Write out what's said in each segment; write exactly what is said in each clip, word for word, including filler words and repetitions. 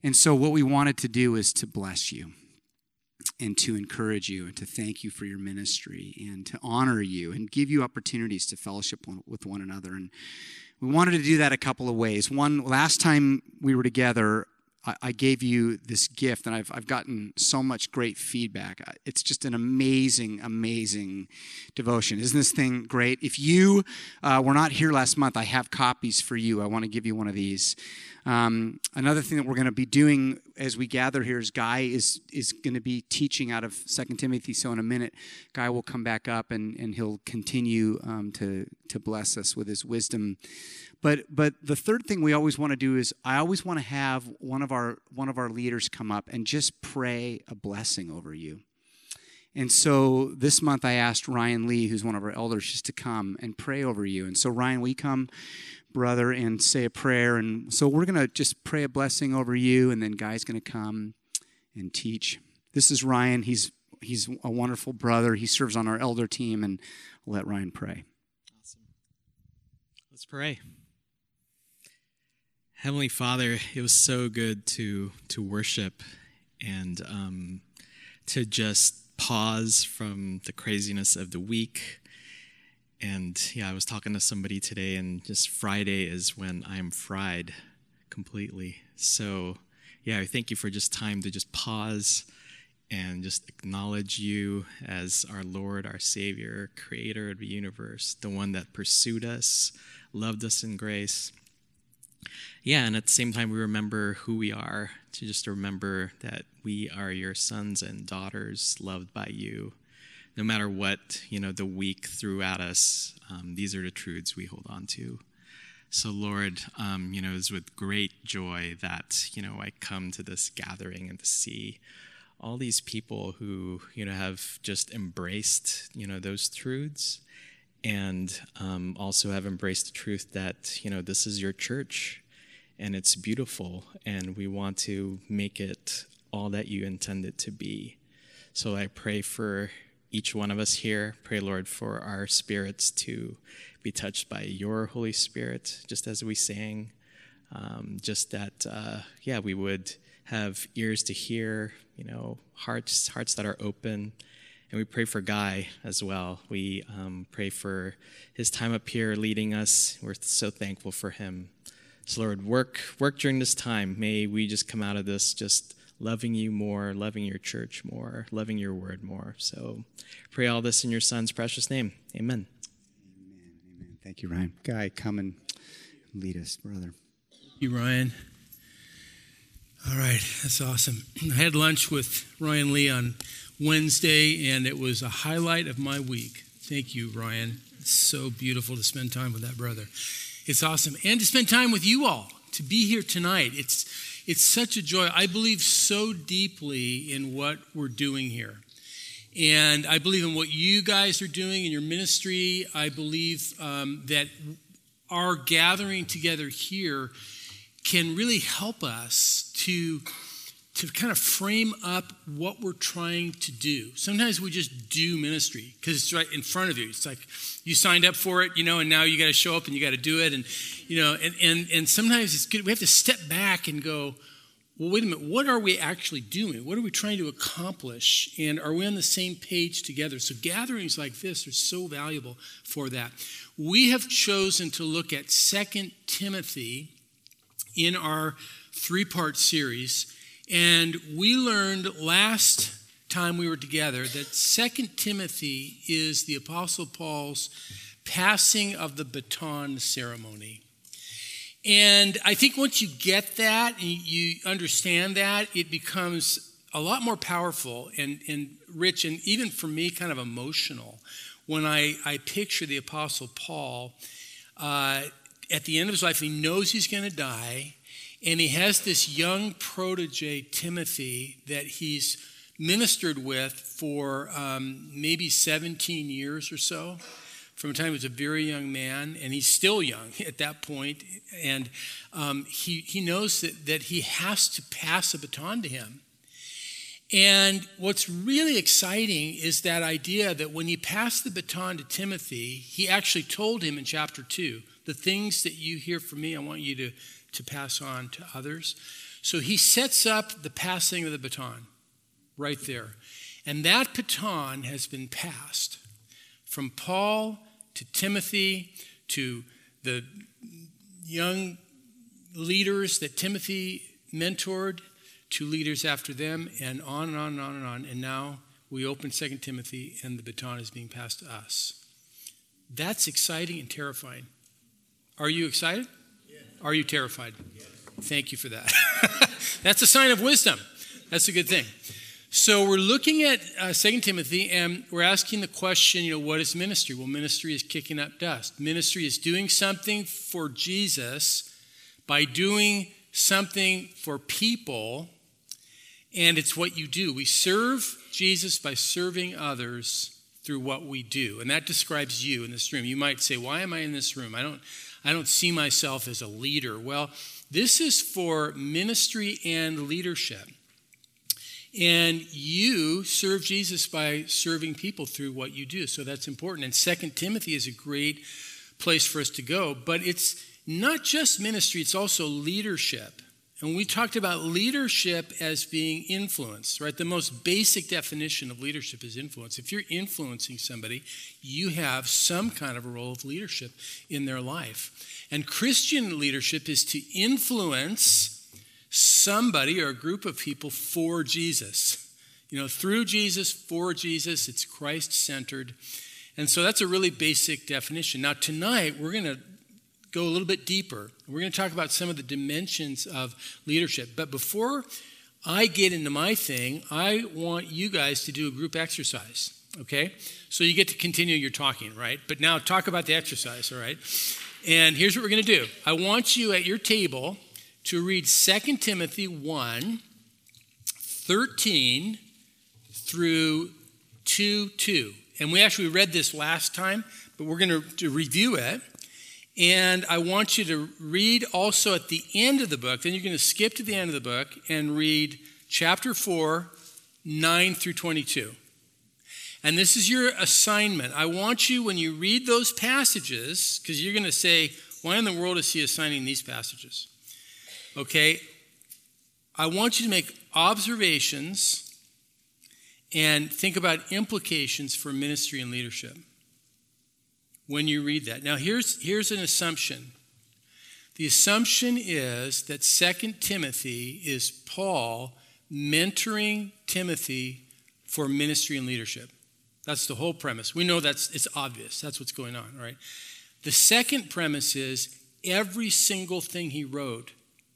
And so what we wanted to do is to bless you and to encourage you and to thank you for your ministry and to honor you and give you opportunities to fellowship one, with one another. And we wanted to do that a couple of ways. One, last time we were together, I, I gave you this gift, and I've I've gotten so much great feedback. It's just an amazing, amazing devotion. Isn't this thing great? If you uh, were not here last month, I have copies for you. I want to give you one of these. Um, another thing that we're going to be doing as we gather here is Guy is is going to be teaching out of Second Timothy. So in a minute, Guy will come back up and, and he'll continue um, to to bless us with his wisdom. But but the third thing we always want to do is I always want to have one of our one of our leaders come up and just pray a blessing over you. And so this month I asked Ryan Lee, who's one of our elders, just to come and pray over you. And so Ryan, will you come, brother, and say a prayer? And so we're going to just pray a blessing over you, and then Guy's going to come and teach. This is Ryan. He's he's a wonderful brother. He serves on our elder team, and I'll let Ryan pray. Awesome. Let's pray. Heavenly Father, it was so good to to worship and um, to just pause from the craziness of the week. And yeah, I was talking to somebody today, and just Friday is when I'm fried completely. So yeah, I thank you for just time to just pause and just acknowledge you as our Lord, our Savior, Creator of the universe, the one that pursued us, loved us in grace. Yeah, and at the same time, we remember who we are, to just remember that we are your sons and daughters loved by you. No matter what, you know, the week threw at us, um, these are the truths we hold on to. So, Lord, um, you know, it's with great joy that, you know, I come to this gathering and to see all these people who, you know, have just embraced, you know, those truths, and um, also have embraced the truth that, you know, this is your church and it's beautiful and we want to make it all that you intend it to be. So I pray for each one of us here. Pray, Lord, for our spirits to be touched by your Holy Spirit, just as we sang. Um, just that, uh, yeah, we would have ears to hear, you know, hearts, hearts that are open. And we pray for Guy as well. We um, pray for his time up here leading us. We're so thankful for him. So, Lord, work work during this time. May we just come out of this just loving you more, loving your church more, loving your word more. So pray all this in your son's precious name. Amen. Amen. Amen. Thank you, Ryan. Guy, come and lead us, brother. Thank you, Ryan. All right, that's awesome. I had lunch with Ryan Lee on Wednesday, and it was a highlight of my week. Thank you, Ryan. It's so beautiful to spend time with that brother. It's awesome. And to spend time with you all, to be here tonight. It's it's such a joy. I believe so deeply in what we're doing here. And I believe in what you guys are doing in your ministry. I believe um, that our gathering together here can really help us to, to kind of frame up what we're trying to do. Sometimes we just do ministry because it's right in front of you. It's like you signed up for it, you know, and now you got to show up and you got to do it. And, you know, and, and, and sometimes it's good. We have to step back and go, well, wait a minute, what are we actually doing? What are we trying to accomplish? And are we on the same page together? So gatherings like this are so valuable for that. We have chosen to look at Second Timothy in our three-part series, and we learned last time we were together that Second Timothy is the Apostle Paul's passing of the baton ceremony. And I think once you get that and you understand that, it becomes a lot more powerful and, and rich, and even for me, kind of emotional when I, I picture the Apostle Paul uh, at the end of his life. He knows he's going to die, and he has this young protege, Timothy, that he's ministered with for um, maybe seventeen years or so, from the time he was a very young man, and he's still young at that point. And um, he, he knows that, that he has to pass a baton to him. And what's really exciting is that idea that when he passed the baton to Timothy, he actually told him in chapter two, the things that you hear from me, I want you to, to pass on to others. So he sets up the passing of the baton right there. And that baton has been passed from Paul to Timothy to the young leaders that Timothy mentored, to leaders after them, and on and on and on and on. And now we open Second Timothy and the baton is being passed to us. That's exciting and terrifying. Are you excited? Yes. Are you terrified? Yes. Thank you for that. That's a sign of wisdom. That's a good thing. So we're looking at uh, Second Timothy, and we're asking the question, you know, what is ministry? Well, ministry is kicking up dust. Ministry is doing something for Jesus by doing something for people, and it's what you do. We serve Jesus by serving others through what we do, and that describes you in this room. You might say, why am I in this room? I don't, I don't see myself as a leader. Well, this is for ministry and leadership. And you serve Jesus by serving people through what you do. So that's important. And Second Timothy is a great place for us to go. But it's not just ministry, it's also leadership. And we talked about leadership as being influence, right? The most basic definition of leadership is influence. If you're influencing somebody, you have some kind of a role of leadership in their life. And Christian leadership is to influence somebody or a group of people for Jesus. You know, through Jesus, for Jesus, it's Christ-centered. And so that's a really basic definition. Now, tonight, we're going to go a little bit deeper. We're going to talk about some of the dimensions of leadership. But before I get into my thing, I want you guys to do a group exercise, okay? So you get to continue your talking, right? But now talk about the exercise, all right? And here's what we're going to do. I want you at your table to read Second Timothy one, thirteen through two two. And we actually read this last time, but we're going to, to review it. And I want you to read also at the end of the book. Then you're going to skip to the end of the book and read chapter four, nine through twenty-two. And this is your assignment. I want you, when you read those passages, because you're going to say, why in the world is he assigning these passages? Okay, I want you to make observations and think about implications for ministry and leadership when you read that. Now, here's, here's an assumption. The assumption is that Second Timothy is Paul mentoring Timothy for ministry and leadership. That's the whole premise. We know that's it's obvious. That's what's going on, right? The second premise is every single thing he wrote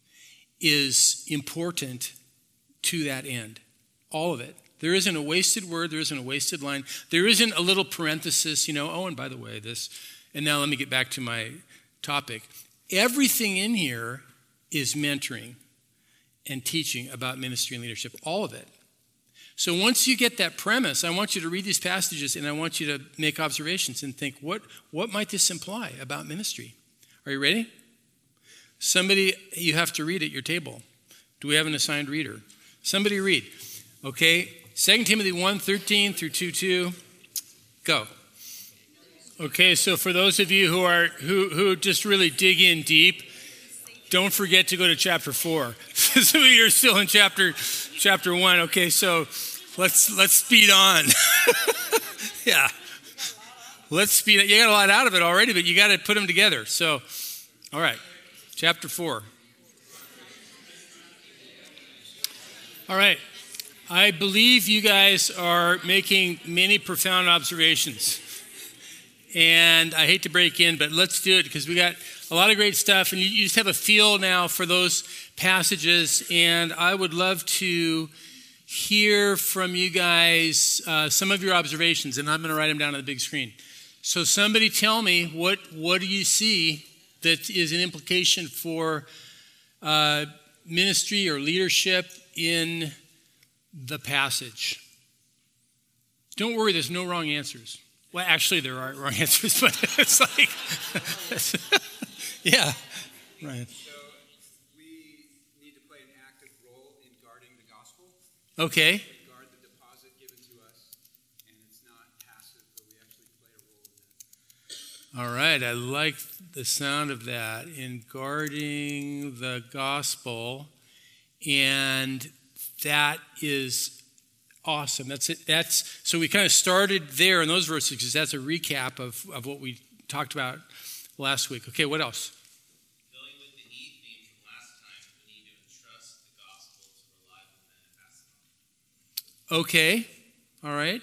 is important to that end. All of it. There isn't a wasted word. There isn't a wasted line. There isn't a little parenthesis, you know, oh, and by the way, this. And now let me get back to my topic. Everything in here is mentoring and teaching about ministry and leadership. All of it. So once you get that premise, I want you to read these passages and I want you to make observations and think, what, what might this imply about ministry? Are you ready? Somebody, you have to read at your table. Do we have an assigned reader? Somebody read. Okay, Second Timothy one, thirteen through two two. Go. Okay, so for those of you who are who who just really dig in deep, don't forget to go to chapter four. Some of you are still in chapter chapter one. Okay, so let's let's speed on. Yeah. Let's speed you got a lot out of it already, but you got to put them together. So, all right. Chapter four. All right. I believe you guys are making many profound observations. And I hate to break in, but let's do it because we got a lot of great stuff. And you, you just have a feel now for those passages. And I would love to hear from you guys uh, some of your observations. And I'm going to write them down on the big screen. So somebody tell me, what, what do you see that is an implication for uh, ministry or leadership in the passage? Don't worry, there's no wrong answers. Well, actually, there are wrong answers, but it's like, yeah, right. So we need to play an active role in guarding the gospel. Okay. We guard the deposit given to us, and it's not passive, but we actually play a role in that. All right, I like the sound of that, in guarding the gospel And that is awesome. That's it. That's so we kind of started there in those verses because that's a recap of, of what we talked about last week. Okay, what else? Going with the E theme from last time, we need to entrust the gospel to reliable men and pass it on. Okay, all right.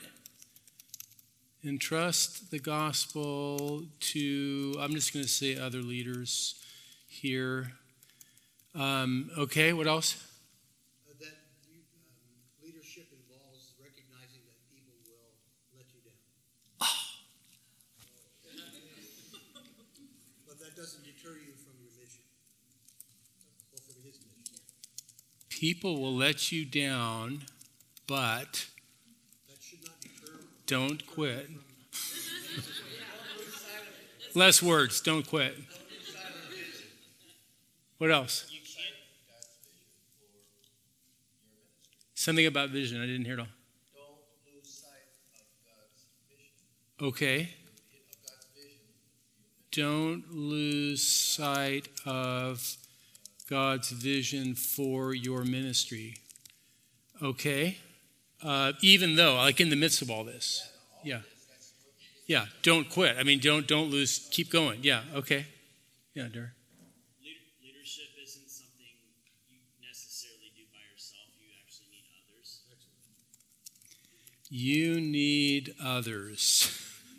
Entrust the gospel to, I'm just going to say other leaders here. Um, okay, what else? Uh, that you, um, leadership involves recognizing that people will let you down. Oh. But that doesn't deter you from your mission or from his mission. People will let you down, but That should not deter don't quit. Less words, don't quit. What else? Something about vision. I didn't hear it all. Don't lose sight of God's vision. Okay. Of God's vision. Don't lose sight of God's vision for your ministry. Okay. Uh, even though, like in the midst of all this. Yeah. Yeah. Don't quit. I mean, don't don't lose. Keep going. Yeah. Okay. Yeah, Derek. Leadership isn't something you necessarily do by yourself. You actually need others. You need others.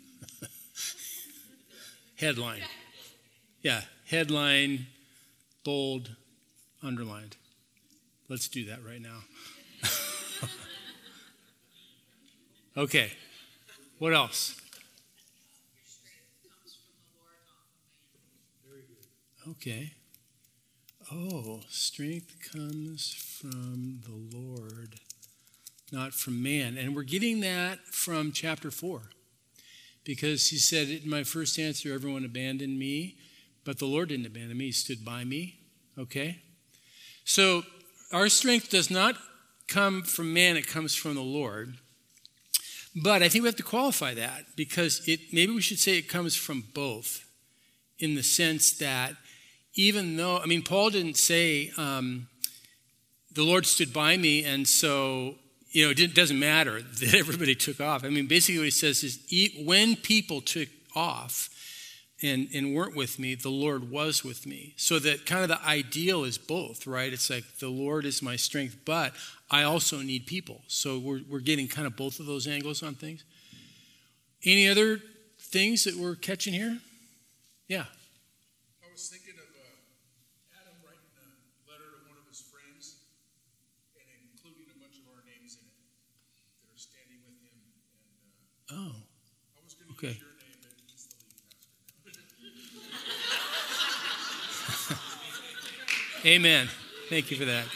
Headline. Yeah, headline, bold, underlined. Let's do that right now. Okay, what else? Okay. Oh, strength comes from the Lord, not from man. And we're getting that from chapter four. Because he said, in my first answer, everyone abandoned me, but the Lord didn't abandon me. He stood by me. Okay? So our strength does not come from man, it comes from the Lord. But I think we have to qualify that because it maybe we should say it comes from both in the sense that even though, I mean, Paul didn't say, um, the Lord stood by me, and so, you know, it doesn't matter that everybody took off. I mean, basically what he says is, when people took off and, and weren't with me, the Lord was with me. So that kind of the ideal is both, right? It's like the Lord is my strength, but I also need people. So we're, we're getting kind of both of those angles on things. Any other things that we're catching here? Yeah. I was thinking of uh, Adam writing a letter to one of his friends and including a bunch of our names in it that are standing with him. And uh, Oh, I was going to okay. use your name, but he's the lead pastor now. Amen. Thank you for that.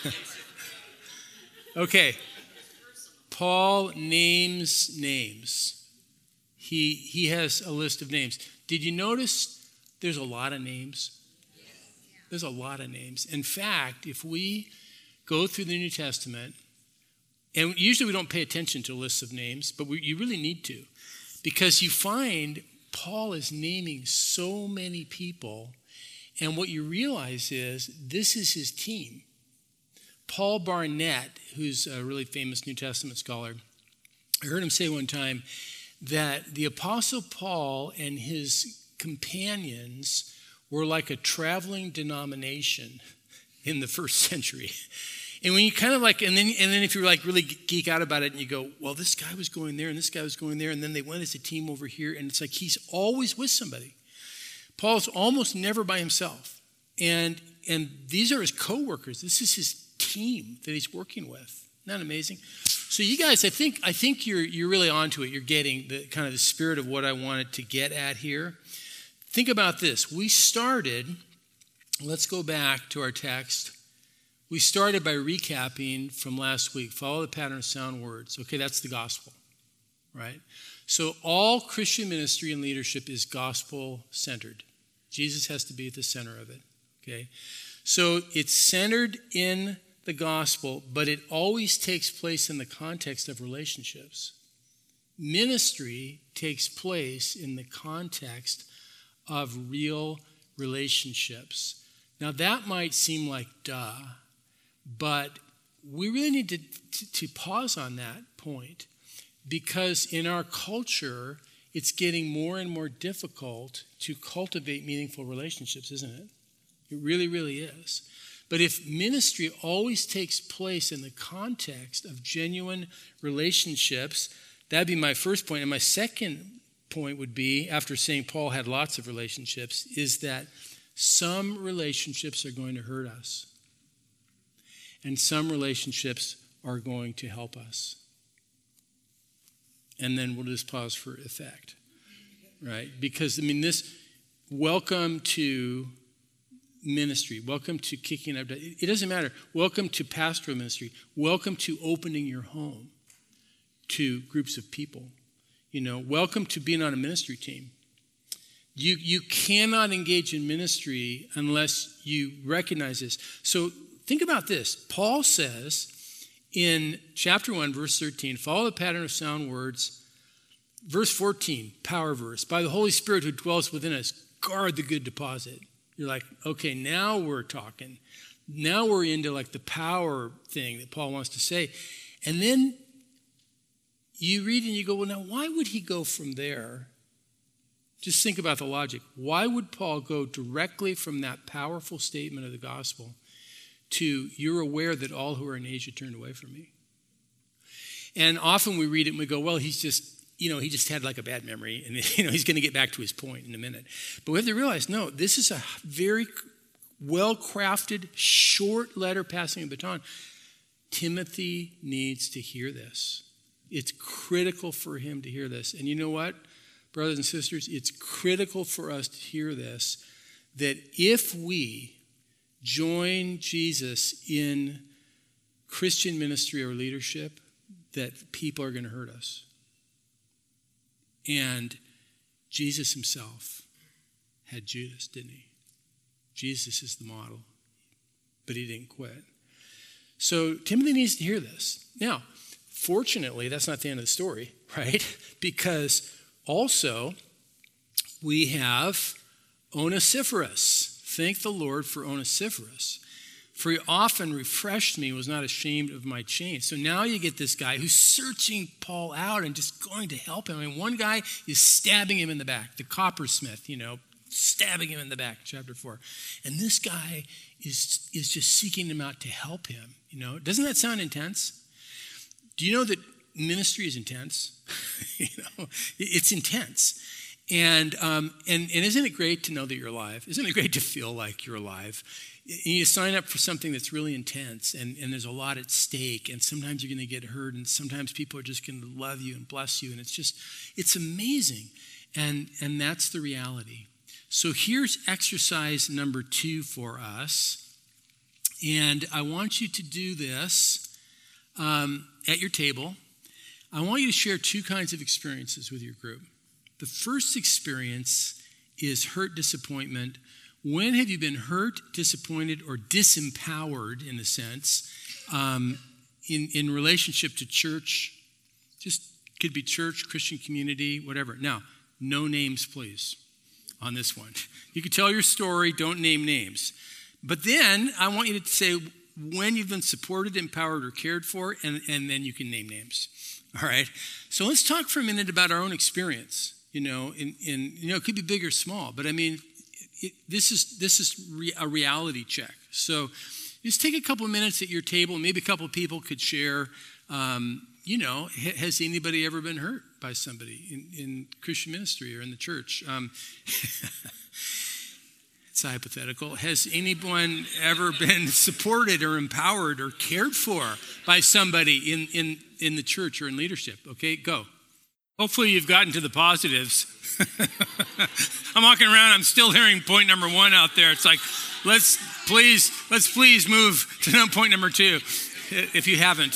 Okay. Paul names names. He he has a list of names. Did you notice there's a lot of names? There's a lot of names. In fact, if we go through the New Testament, and usually we don't pay attention to lists of names, but we, you really need to, because you find Paul is naming so many people, and what you realize is this is his team. Paul Barnett, who's a really famous New Testament scholar, I heard him say one time that the Apostle Paul and his companions were like a traveling denomination in the first century. And when you kind of like, and then and then if you're like really geek out about it and you go, well, this guy was going there and this guy was going there, and then they went as a team over here, and it's like he's always with somebody. Paul's almost never by himself. And and these are his co-workers. This is his team that he's working with. Isn't that amazing? So you guys, I think I think you're you're really onto it. You're getting the kind of the spirit of what I wanted to get at here. Think about this. We started, let's go back to our text. We started by recapping from last week. Follow the pattern of sound words. Okay, that's the gospel, right? So all Christian ministry and leadership is gospel-centered. Jesus has to be at the center of it, okay? So it's centered in the gospel, but it always takes place in the context of relationships. Ministry takes place in the context of real relationships. Now that might seem like duh, But we really need to, to, to pause on that point, because in our culture, it's getting more and more difficult to cultivate meaningful relationships, isn't it? It really, really is. But if ministry always takes place in the context of genuine relationships, that'd be my first point. And my second point would be, after saying Paul had lots of relationships, is that some relationships are going to hurt us. And some relationships are going to help us. And then we'll just pause for effect, right? Because, I mean, this, welcome to ministry. Welcome to Kicking Up. It doesn't matter. Welcome to pastoral ministry. Welcome to opening your home to groups of people. You know, welcome to being on a ministry team. You, you cannot engage in ministry unless you recognize this. So think about this. Paul says in chapter one, verse thirteen, follow the pattern of sound words. Verse fourteen, power verse. By the Holy Spirit who dwells within us, guard the good deposit. You're like, okay, now we're talking. Now we're into like the power thing that Paul wants to say. And then you read and you go, well, now why would he go from there? Just think about the logic. Why would Paul go directly from that powerful statement of the gospel to, you're aware that all who are in Asia turned away from me? And often we read it and we go, well, he's just, you know, he just had like a bad memory and, you know, he's going to get back to his point in a minute. But we have to realize, no, this is a very well-crafted, short letter passing a baton. Timothy needs to hear this. It's critical for him to hear this. And you know what, brothers and sisters, it's critical for us to hear this, that if we join Jesus in Christian ministry or leadership, that people are going to hurt us. And Jesus himself had Judas, didn't he? Jesus is the model, but he didn't quit. So Timothy needs to hear this. Now, fortunately, that's not the end of the story, right? Because also we have Onesiphorus. Thank the Lord for Onesiphorus. For he often refreshed me, was not ashamed of my chains. So now you get this guy who's searching Paul out and just going to help him. I mean, one guy is stabbing him in the back, the coppersmith, you know, stabbing him in the back, chapter four. And this guy is, is just seeking him out to help him, you know. Doesn't that sound intense? Do you know that ministry is intense? you know, it's intense. And, um, and, and isn't it great to know that you're alive? Isn't it great to feel like you're alive? You sign up for something that's really intense, and, and there's a lot at stake, and sometimes you're going to get hurt, and sometimes people are just going to love you and bless you, and it's just, it's amazing. And, and that's the reality. So here's exercise number two for us. And I want you to do this um, at your table. I want you to share two kinds of experiences with your group. The first experience is hurt, disappointment. When have you been hurt, disappointed, or disempowered, in a sense, um, in, in relationship to church? Just could be church, Christian community, whatever. Now, no names, please, on this one. You can tell your story, don't name names. But then I want you to say when you've been supported, empowered, or cared for, and, and then you can name names. All right? So let's talk for a minute about our own experience. You know, in, in you know, it could be big or small, but I mean, it, this is this is re- a reality check. So just take a couple of minutes at your table. Maybe a couple of people could share. Um, you know, ha- has anybody ever been hurt by somebody in, in Christian ministry or in the church? Um, it's hypothetical. Has anyone ever been supported or empowered or cared for by somebody in in in the church or in leadership? Okay, go. Hopefully you've gotten to the positives. I'm walking around, I'm still hearing point number one out there. It's like, let's please, let's please move to point number two, if you haven't.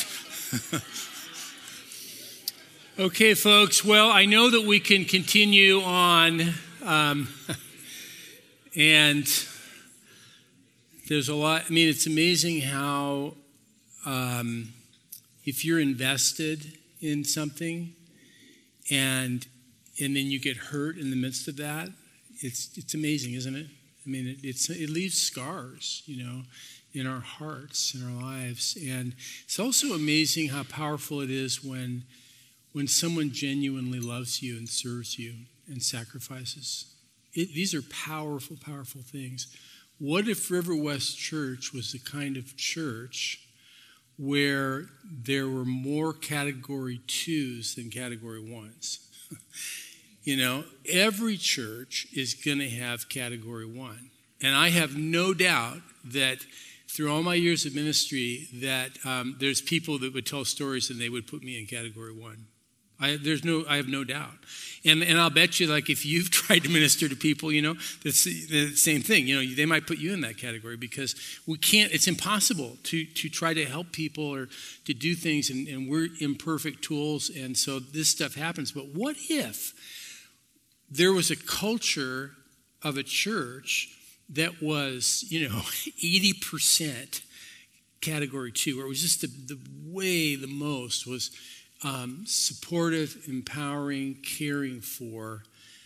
Okay, folks, well, I know that we can continue on, um, and there's a lot, I mean, it's amazing how um, if you're invested in something, And and then you get hurt in the midst of that. It's it's amazing, isn't it? I mean, it, it's it leaves scars. You know, in our hearts, in our lives. And it's also amazing how powerful it is when, when someone genuinely loves you and serves you and sacrifices. It, these are powerful, powerful things. What if River West Church was the kind of church where there were more category twos than category ones? You know, every church is going to have category one. And I have no doubt that through all my years of ministry that um, there's people that would tell stories and they would put me in category one. I, there's no, I have no doubt. And and I'll bet you, like, if you've tried to minister to people, you know, that's the same thing. You know, they might put you in that category because we can't, it's impossible to to try to help people or to do things, and, and we're imperfect tools, and so this stuff happens. But what if there was a culture of a church that was, you know, eighty percent category two, where it was just the, the way the most was Um, supportive, empowering, caring for.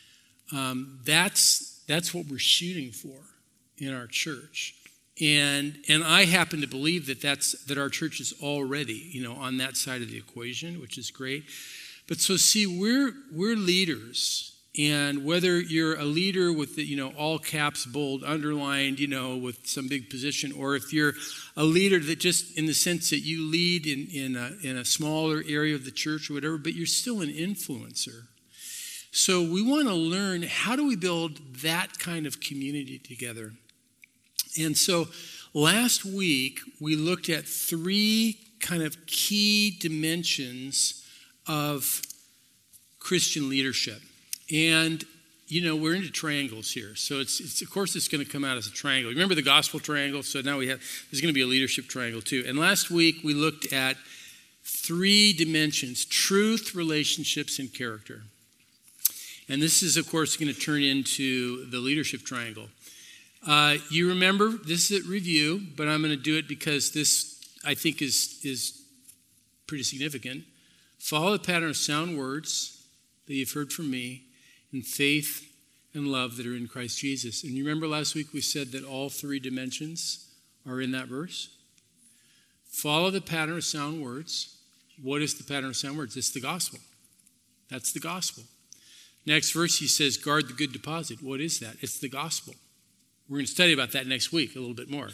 Um, that's that's what we're shooting for in our church, and and I happen to believe that that's that our church is already, you know, on that side of the equation, which is great. But so see, we're we're leaders. And whether you're a leader with the, you know, all caps, bold, underlined, you know, with some big position, or if you're a leader that just in the sense that you lead in, in, a, in a smaller area of the church or whatever, but you're still an influencer. So we want to learn, how do we build that kind of community together? And so last week, we looked at three kind of key dimensions of Christian leadership. And, you know, we're into triangles here. So, it's, it's of course, it's going to come out as a triangle. Remember the gospel triangle? So now we have, there's going to be a leadership triangle too. And last week we looked at three dimensions: truth, relationships, and character. And this is, of course, going to turn into the leadership triangle. Uh, you remember, this is a review, but I'm going to do it because this, I think, is, is pretty significant. Follow the pattern of sound words that you've heard from me, and faith and love that are in Christ Jesus. And you remember last week we said that all three dimensions are in that verse? Follow the pattern of sound words. What is the pattern of sound words? It's the gospel. That's the gospel. Next verse he says, guard the good deposit. What is that? It's the gospel. We're going to study about that next week a little bit more.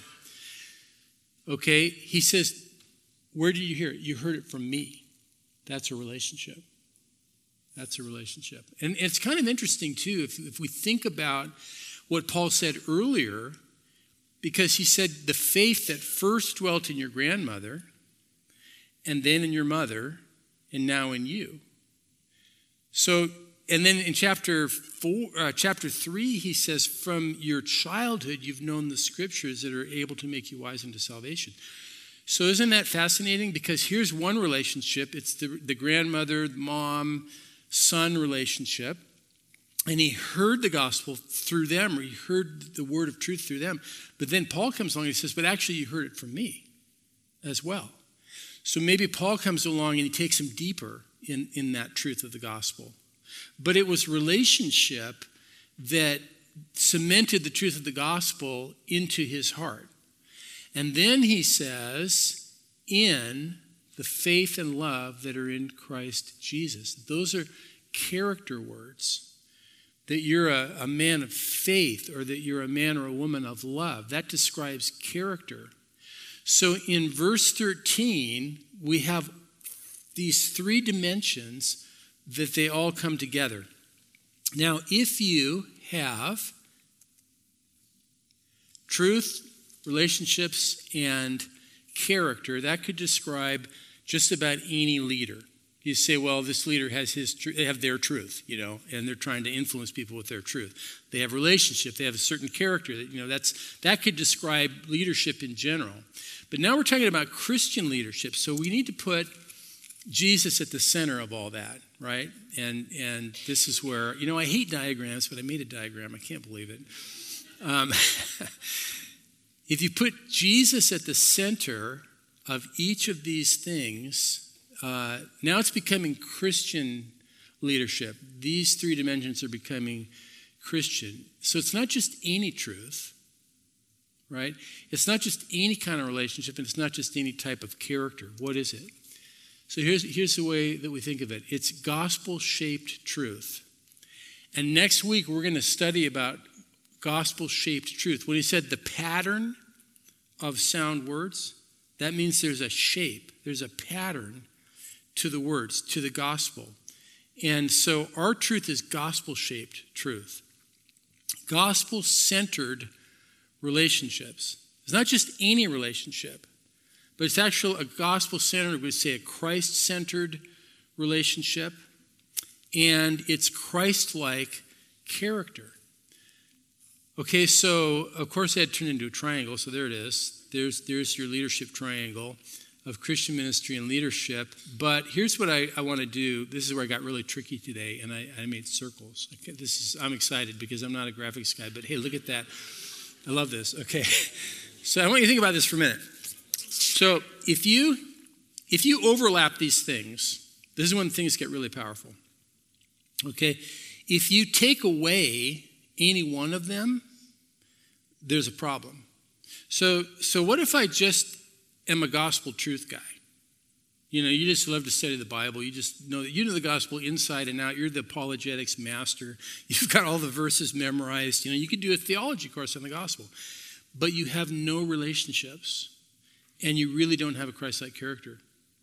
Okay, he says, where did you hear it? You heard it from me. That's a relationship. That's a relationship. And it's kind of interesting, too, if, if we think about what Paul said earlier, because he said the faith that first dwelt in your grandmother, and then in your mother, and now in you. So, and then in chapter four, uh, chapter three, he says, from your childhood, you've known the scriptures that are able to make you wise unto salvation. So isn't that fascinating? Because here's one relationship. It's the, the grandmother, mom, son relationship, and he heard the gospel through them, or he heard the word of truth through them. But then Paul comes along and he says, but actually you heard it from me as well. So maybe Paul comes along and he takes him deeper in, in that truth of the gospel. But it was relationship that cemented the truth of the gospel into his heart. And then he says, in the faith and love that are in Christ Jesus. Those are character words. That you're a, a man of faith, or that you're a man or a woman of love. That describes character. So in verse thirteen, we have these three dimensions that they all come together. Now, if you have truth, relationships, and character, that could describe just about any leader. You say, well, this leader has his, tr- they have their truth, you know, and they're trying to influence people with their truth. They have relationship. They have a certain character that, you know, that's that could describe leadership in general. But now we're talking about Christian leadership, so we need to put Jesus at the center of all that, right? And and this is where, you know, I hate diagrams, but I made a diagram. I can't believe it. Um, if you put Jesus at the center of each of these things, uh, now it's becoming Christian leadership. These three dimensions are becoming Christian. So it's not just any truth, right? It's not just any kind of relationship, and it's not just any type of character. What is it? So here's, here's the way that we think of it. It's gospel-shaped truth. And next week, we're going to study about gospel-shaped truth. When he said the pattern of sound words, that means there's a shape, there's a pattern to the words, to the gospel. And so our truth is gospel-shaped truth. Gospel-centered relationships. It's not just any relationship, but it's actually a gospel-centered, we say a Christ-centered relationship, and it's Christ-like character. Okay, so of course that turned into a triangle, so there it is. There's, there's your leadership triangle of Christian ministry and leadership. But here's what I, I want to do. This is where I got really tricky today, and I, I made circles. Okay, this is I'm excited because I'm not a graphics guy, but hey, look at that. I love this. Okay, so I want you to think about this for a minute. So if you if you overlap these things, this is when things get really powerful. Okay, if you take away any one of them, there's a problem. So so what if I just am a gospel truth guy? You know, you just love to study the Bible. You just know that you know the gospel inside and out. You're the apologetics master. You've got all the verses memorized. You know, you could do a theology course on the gospel, but you have no relationships, and you really don't have a Christ-like character.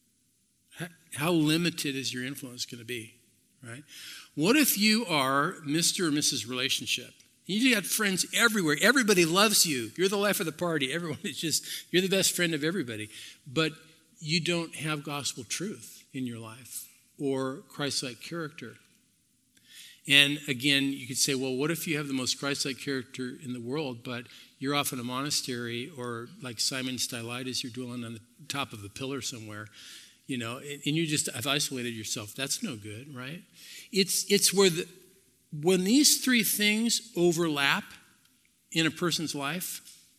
How limited is your influence going to be, right? What if you are Mister or Missus Relationship? You got friends everywhere. Everybody loves you. You're the life of the party. Everyone is just, you're the best friend of everybody. But you don't have gospel truth in your life or Christ-like character. And again, you could say, well, what if you have the most Christ-like character in the world, but you're off in a monastery, or like Simon Stylites, you're dwelling on the top of a pillar somewhere, you know, and you just have isolated yourself. That's no good, right? It's it's where the when these three things overlap in a person's life,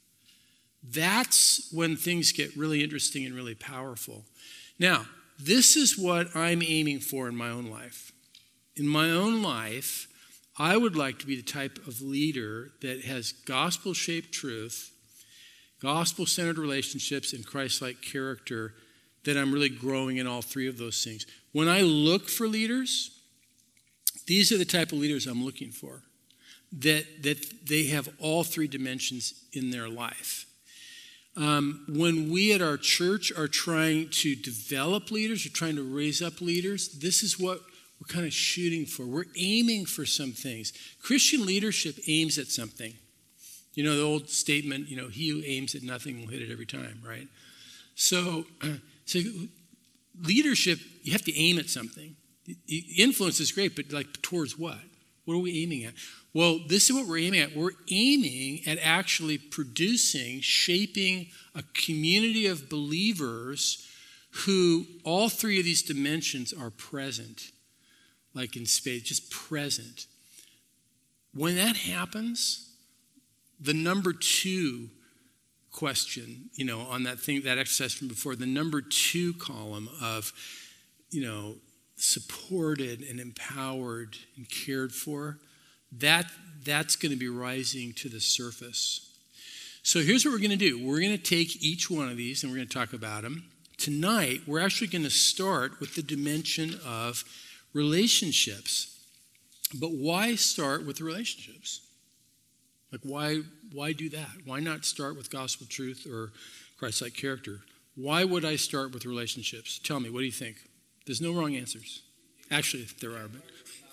that's when things get really interesting and really powerful. Now, this is what I'm aiming for in my own life. In my own life, I would like to be the type of leader that has gospel-shaped truth, gospel-centered relationships, and Christ-like character, that I'm really growing in all three of those things. When I look for leaders, these are the type of leaders I'm looking for, that, that they have all three dimensions in their life. Um, when we at our church are trying to develop leaders, or trying to raise up leaders, this is what we're kind of shooting for. We're aiming for some things. Christian leadership aims at something. You know, the old statement, you know, he who aims at nothing will hit it every time, right? So, so leadership, you have to aim at something. Influence is great, but like towards what? What are we aiming at? Well, this is what we're aiming at. We're aiming at actually producing, shaping a community of believers who all three of these dimensions are present, like in space, just present. When that happens, the number two question, you know, on that thing, that exercise from before, the number two column of, you know, supported and empowered and cared for, that that's going to be rising to the surface. So here's what we're going to do. We're going to take each one of these and we're going to talk about them. Tonight, we're actually going to start with the dimension of relationships. But why start with the relationships? Like, why, why do that? Why not start with gospel truth or Christ-like character? Why would I start with relationships? Tell me, what do you think? There's no wrong answers. Actually, there are. But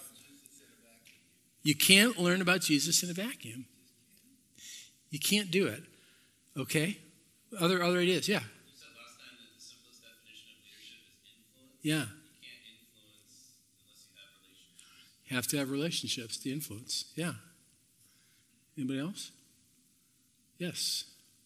you can't learn about Jesus in a vacuum. You can't do it. Okay? Other other ideas, yeah. You said last time that the simplest definition of leadership is influence. Yeah. You can't influence unless you have relationships. You have to have relationships to influence. Yeah. Anybody else? Yes.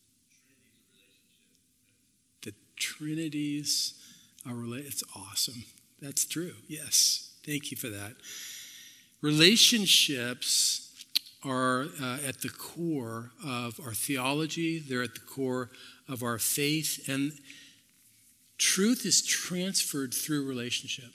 The Trinities are related. It's awesome. That's true. Yes. Thank you for that. Relationships are uh, at the core of our theology. They're at the core of our faith. And truth is transferred through relationship.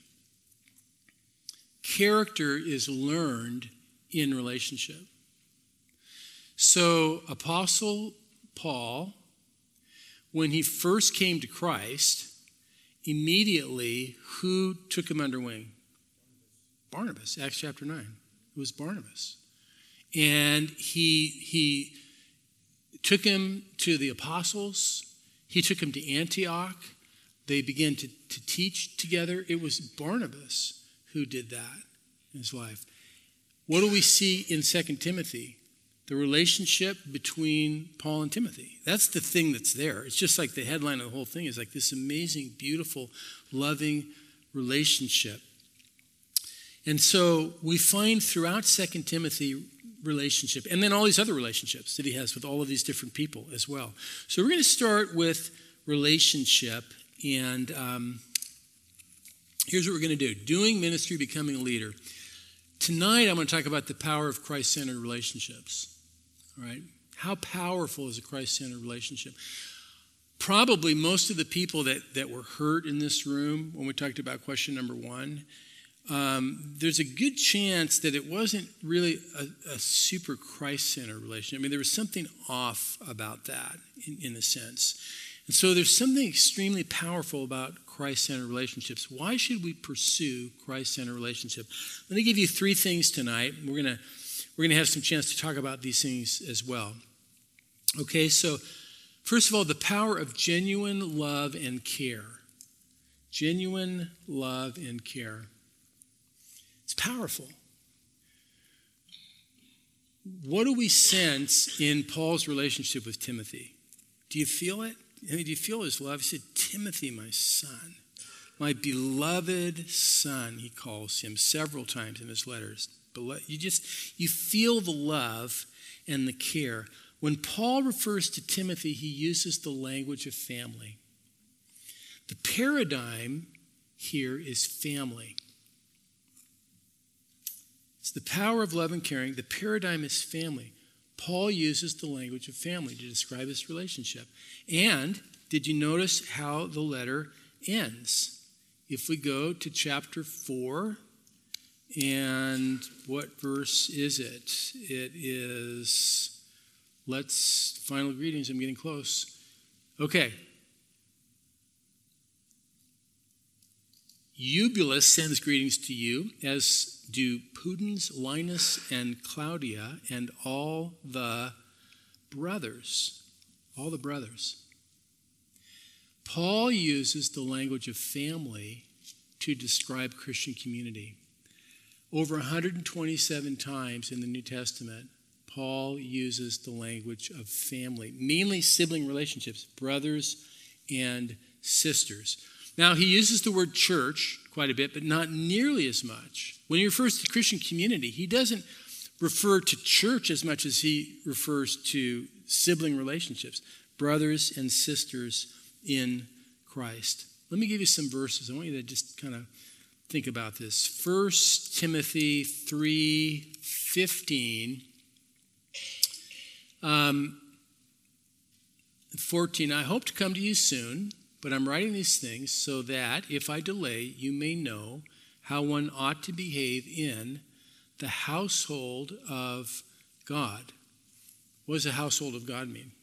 Character is learned in relationship. So Apostle Paul, when he first came to Christ, immediately, who took him under wing? Barnabas, Acts chapter nine. It was Barnabas. And he, he took him to the apostles. He took him to Antioch. They began to, to teach together. It was Barnabas who did that in his life. What do we see in Second Timothy? The relationship between Paul and Timothy. That's the thing that's there. It's just like the headline of the whole thing is like this amazing, beautiful, loving relationship. And so we find throughout Second Timothy relationship, and then all these other relationships that he has with all of these different people as well. So we're going to start with relationship, and um, here's what we're going to do. Doing ministry, becoming a leader. Tonight I'm going to talk about the power of Christ-centered relationships. All right? How powerful is a Christ-centered relationship? Probably most of the people that, that were hurt in this room when we talked about question number one, um, there's a good chance that it wasn't really a, a super Christ-centered relationship. I mean, there was something off about that in, in a sense. And so there's something extremely powerful about Christ-centered relationships. Why should we pursue Christ-centered relationship? Let me give you three things tonight. We're going to we're going to have some chance to talk about these things as well. Okay, so first of all, the power of genuine love and care. Genuine love and care. It's powerful. What do we sense in Paul's relationship with Timothy? Do you feel it? I mean, do you feel his love? He said, Timothy, my son, my beloved son, he calls him several times in his letters. You just, you feel the love and the care. When Paul refers to Timothy, he uses the language of family. The paradigm here is family. It's the power of love and caring. The paradigm is family. Paul uses the language of family to describe this relationship. And did you notice how the letter ends? If we go to chapter four, and what verse is it? It is, let's, final greetings, I'm getting close. Okay. Eubulus sends greetings to you, as do Pudens, Linus, and Claudia, and all the brothers. All the brothers. Paul uses the language of family to describe Christian community. Over one hundred twenty-seven times in the New Testament, Paul uses the language of family, mainly sibling relationships, brothers and sisters. Now, he uses the word church quite a bit, but not nearly as much. When he refers to Christian community, he doesn't refer to church as much as he refers to sibling relationships, brothers and sisters in Christ. Let me give you some verses. I want you to just kind of think about this. First Timothy three fifteen. Um, fourteen, I hope to come to you soon, but I'm writing these things so that if I delay, you may know how one ought to behave in the household of God. What does the household of God mean?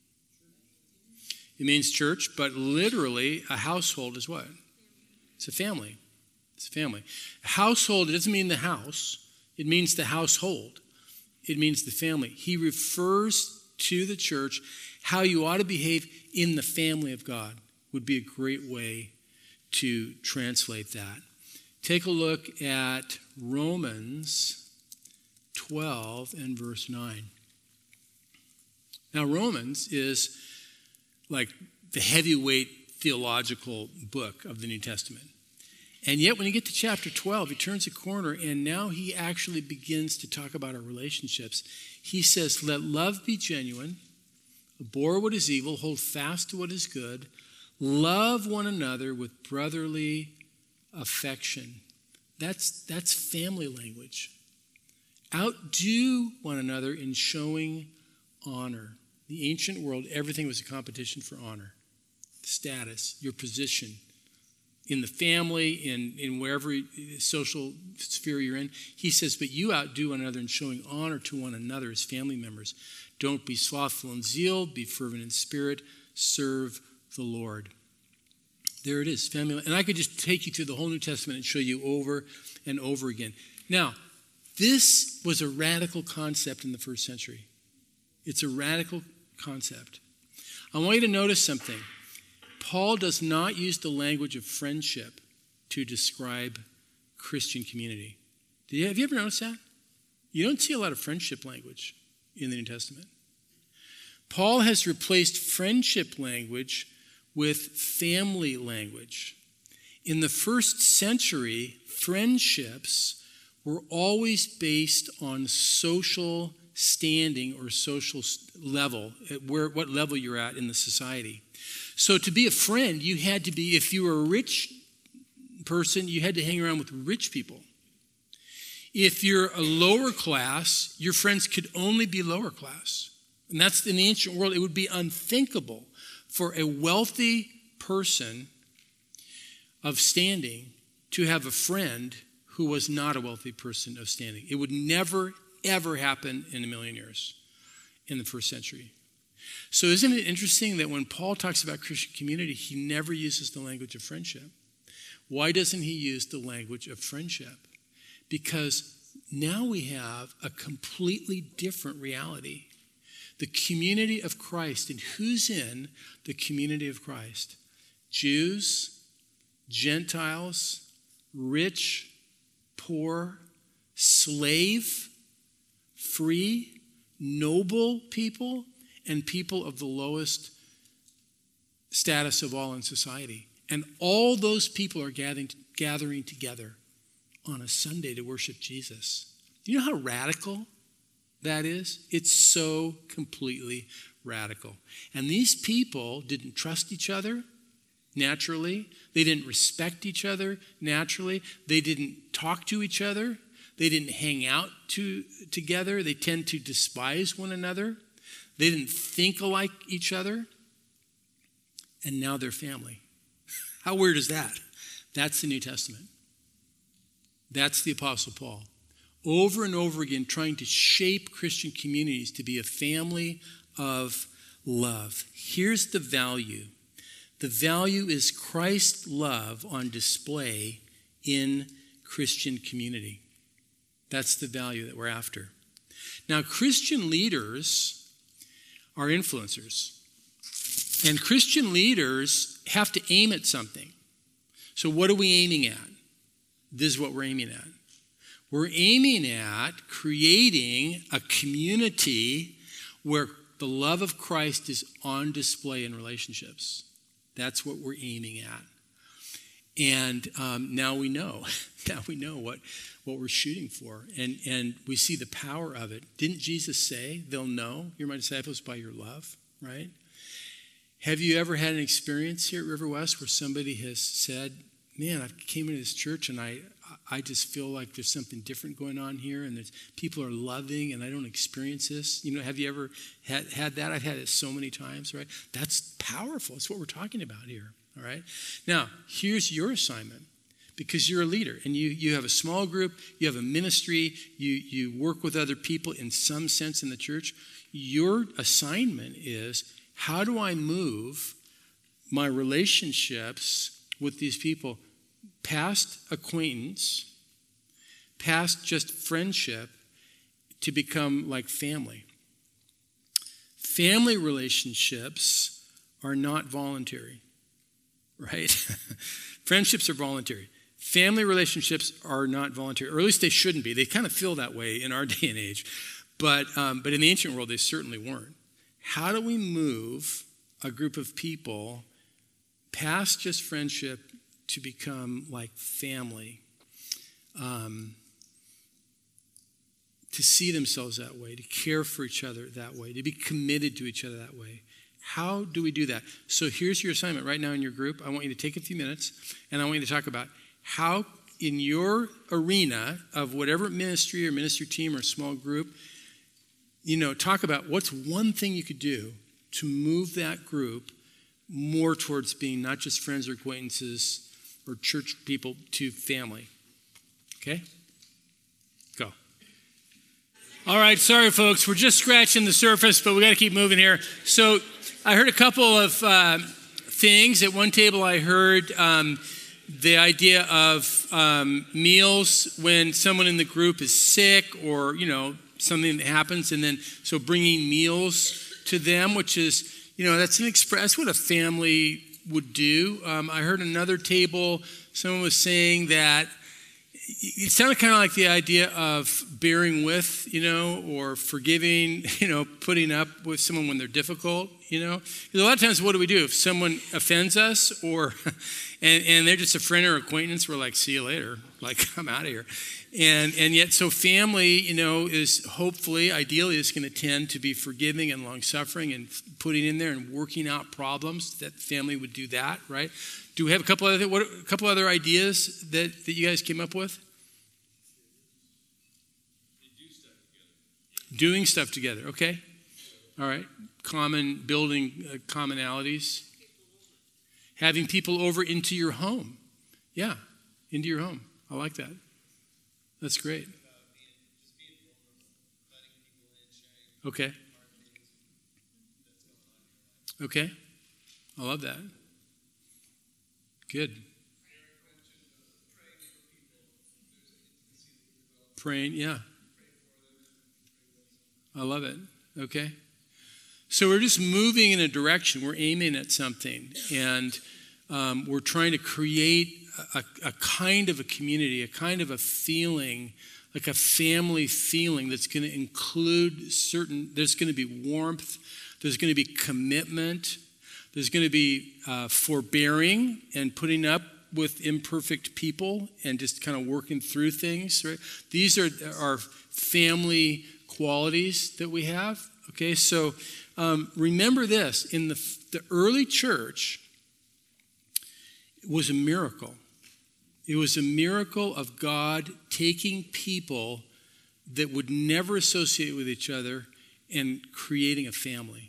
It means church, but literally a household is what? It's a family. It's a family. A household, it doesn't mean the house. It means the household. It means the family. He refers to the church. How you ought to behave in the family of God would be a great way to translate that. Take a look at Romans twelve and verse nine. Now, Romans is like the heavyweight theological book of the New Testament. And yet when you get to chapter twelve, he turns a corner and now he actually begins to talk about our relationships. He says, let love be genuine, abhor what is evil, hold fast to what is good, love one another with brotherly affection. That's, that's family language. Outdo one another in showing honor. The ancient world, everything was a competition for honor, status, your position in the family, in, in wherever social sphere you're in. He says, but you outdo one another in showing honor to one another as family members. Don't be slothful in zeal. Be fervent in spirit. Serve the Lord. There it is, family. And I could just take you through the whole New Testament and show you over and over again. Now, this was a radical concept in the first century. It's a radical concept. I want you to notice something. Paul does not use the language of friendship to describe Christian community. Did you, have you ever noticed that? You don't see a lot of friendship language in the New Testament. Paul has replaced friendship language with family language. In the first century, friendships were always based on social standing or social level, at where, what level you're at in the society. So to be a friend, you had to be, if you were a rich person, you had to hang around with rich people. If you're a lower class, your friends could only be lower class. And that's in the ancient world, it would be unthinkable for a wealthy person of standing to have a friend who was not a wealthy person of standing. It would never, ever happen in a million years in the first century. So isn't it interesting that when Paul talks about Christian community, he never uses the language of friendship? Why doesn't he use the language of friendship? Because now we have a completely different reality. The community of Christ. And who's in the community of Christ? Jews, Gentiles, rich, poor, slave, free, noble people, and people of the lowest status of all in society. And all those people are gathering, gathering together on a Sunday to worship Jesus. Do you know how radical that is? It's so completely radical. And these people didn't trust each other naturally. They didn't respect each other naturally. They didn't talk to each other. They didn't hang out to, together. They tend to despise one another. They didn't think alike each other. And now they're family. How weird is that? That's the New Testament. That's the Apostle Paul. Over and over again, trying to shape Christian communities to be a family of love. Here's the value. The value is Christ's love on display in Christian community. That's the value that we're after. Now, Christian leaders are influencers. And Christian leaders have to aim at something. So what are we aiming at? This is what we're aiming at. We're aiming at creating a community where the love of Christ is on display in relationships. That's what we're aiming at. And um, now we know. Now we know what, what we're shooting for. And, and we see the power of it. Didn't Jesus say, they'll know you're my disciples by your love, right? Have you ever had an experience here at River West where somebody has said, man, I came into this church and I I just feel like there's something different going on here and there's, people are loving and I don't experience this. You know, have you ever had, had that? I've had it so many times, right? That's powerful. That's what we're talking about here, all right? Now, here's your assignment because you're a leader and you, you have a small group, you have a ministry, you, you work with other people in some sense in the church. Your assignment is, how do I move my relationships with these people past acquaintance, past just friendship, to become like family? Family relationships are not voluntary, right? Friendships are voluntary. Family relationships are not voluntary, or at least they shouldn't be. They kind of feel that way in our day and age, but um, but in the ancient world, they certainly weren't. How do we move a group of people past just friendship to become like family, um, to see themselves that way, to care for each other that way, to be committed to each other that way? How do we do that? So here's your assignment right now in your group. I want you to take a few minutes, and I want you to talk about how in your arena of whatever ministry or ministry team or small group, you know, talk about what's one thing you could do to move that group more towards being not just friends or acquaintances or church people to family. Okay? Go. All right, sorry, folks. We're just scratching the surface, but we got to keep moving here. So I heard a couple of uh, things. At one table, I heard um, the idea of um, meals when someone in the group is sick or, you know, something that happens. And then, so bringing meals to them, which is, you know, that's an express, that's what a family would do. Um, I heard another table, someone was saying that it sounded kind of like the idea of bearing with, you know, or forgiving, you know, putting up with someone when they're difficult, you know. Because a lot of times, what do we do? If someone offends us or, and, and they're just a friend or acquaintance, we're like, see you later. Like, I'm out of here. And and yet, so family, you know, is hopefully, ideally, is going to tend to be forgiving and long-suffering and putting in there and working out problems. That family would do that, right? Do we have a couple other what a couple other ideas that, that you guys came up with? They do stuff together. Doing stuff together, okay. All right. Common, building uh, commonalities. Having people over into your home. Yeah, into your home. I like that. That's great. Okay. Okay. I love that. Good. Praying, yeah. I love it. Okay. So we're just moving in a direction. We're aiming at something. And um, we're trying to create a, a kind of a community, a kind of a feeling, like a family feeling that's going to include certain, there's going to be warmth, there's going to be commitment, there's going to be uh, forbearing and putting up with imperfect people and just kind of working through things, right? These are our family qualities that we have, okay? So um, remember this, in the, the early church, it was a miracle. It was a miracle of God taking people that would never associate with each other and creating a family.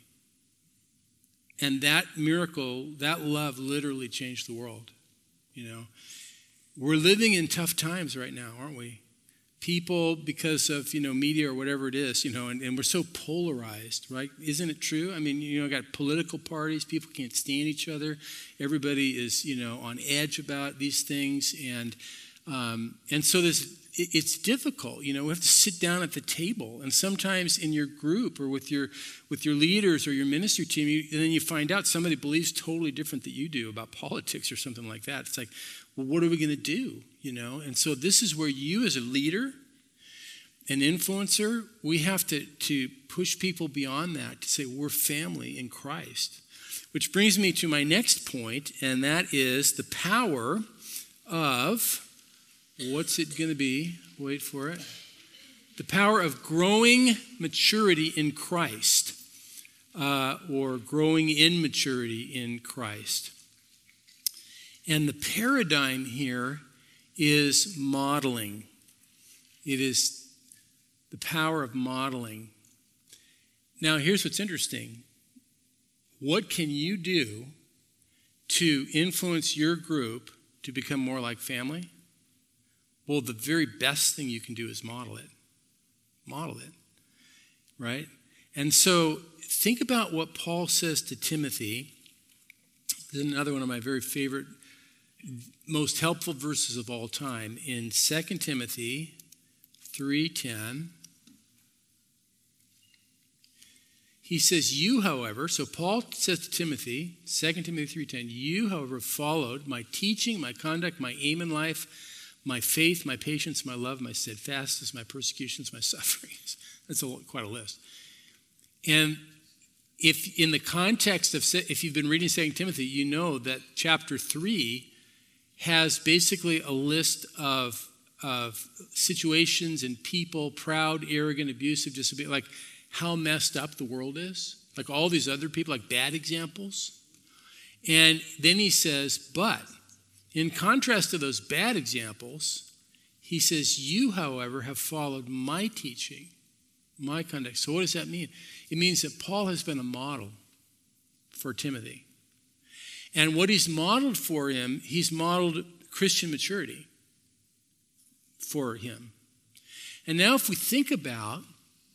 And that miracle, that love literally changed the world. You know, we're living in tough times right now, aren't we? People, because of, you know, media or whatever it is, you know, and, and we're so polarized, right? Isn't it true? I mean, you know, got political parties, people can't stand each other. Everybody is, you know, on edge about these things. And um, and so there's, it, it's difficult, you know, we have to sit down at the table. And sometimes in your group or with your with your leaders or your ministry team, you, and then you find out somebody believes totally different that you do about politics or something like that. It's like, well, what are we going to do? You know, and so this is where you as a leader, an influencer, we have to, to push people beyond that to say we're family in Christ. Which brings me to my next point, and that is the power of, what's it going to be? Wait for it. The power of growing maturity in Christ, uh, or growing in maturity in Christ. And the paradigm here is modeling. It is the power of modeling. Now, here's what's interesting. What can you do to influence your group to become more like family? Well, the very best thing you can do is model it. Model it, right? And so think about what Paul says to Timothy. This is another one of my very favorite, most helpful verses of all time in Second Timothy three ten. He says, you, however, so Paul says to Timothy, Second Timothy three ten, you, however, followed my teaching, my conduct, my aim in life, my faith, my patience, my love, my steadfastness, my persecutions, my sufferings. That's a, quite a list. And if in the context of, if you've been reading Second Timothy, you know that chapter three has basically a list of, of situations and people, proud, arrogant, abusive, disobedient, like how messed up the world is. Like all these other people, like bad examples. And then he says, but in contrast to those bad examples, he says, you, however, have followed my teaching, my conduct. So what does that mean? It means that Paul has been a model for Timothy. And what he's modeled for him, he's modeled Christian maturity for him. And now if we think about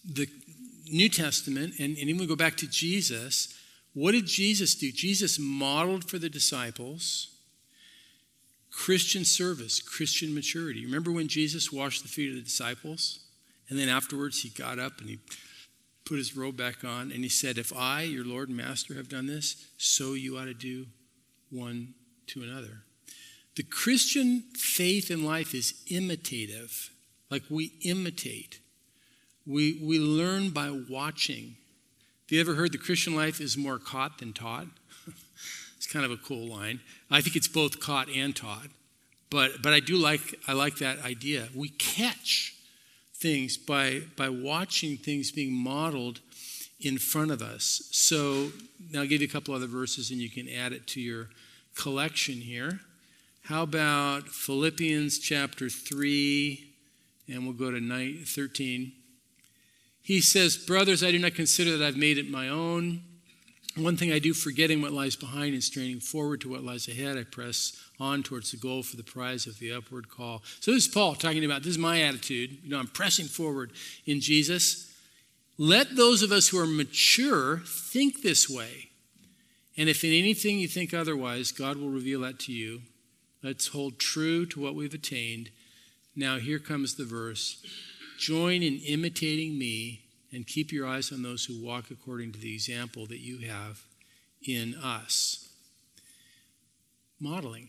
the New Testament, and, and even we go back to Jesus, what did Jesus do? Jesus modeled for the disciples Christian service, Christian maturity. Remember when Jesus washed the feet of the disciples? And then afterwards he got up and he put his robe back on and he said, if I, your Lord and Master, have done this, so you ought to do one to another. The Christian faith and life is imitative. Like we imitate. We, we learn by watching. Have you ever heard the Christian life is more caught than taught? It's kind of a cool line. I think it's both caught and taught. But but I do like I like that idea. We catch things by by watching things being modeled in front of us. So now I'll give you a couple other verses and you can add it to your collection here. How about Philippians chapter three, and we'll go to thirteen. He says, brothers, I do not consider that I've made it my own. One thing I do, forgetting what lies behind and straining forward to what lies ahead, I press on towards the goal for the prize of the upward call. So this is Paul talking about, this is my attitude. You know, I'm pressing forward in Jesus. Let those of us who are mature think this way. And if in anything you think otherwise, God will reveal that to you. Let's hold true to what we've attained. Now here comes the verse. Join in imitating me and keep your eyes on those who walk according to the example that you have in us. Modeling.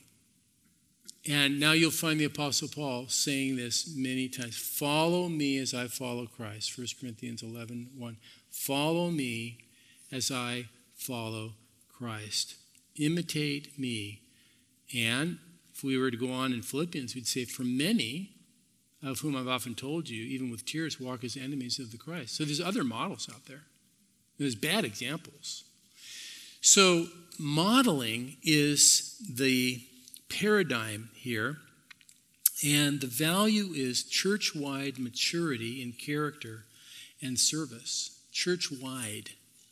And now you'll find the Apostle Paul saying this many times. Follow me as I follow Christ. First Corinthians eleven one. Follow me as I follow Christ. Imitate me. And if we were to go on in Philippians, we'd say, for many of whom I've often told you, even with tears, walk as enemies of the Christ. So there's other models out there. There's bad examples. So modeling is the paradigm here, and the value is church-wide maturity in character and service. Church-wide.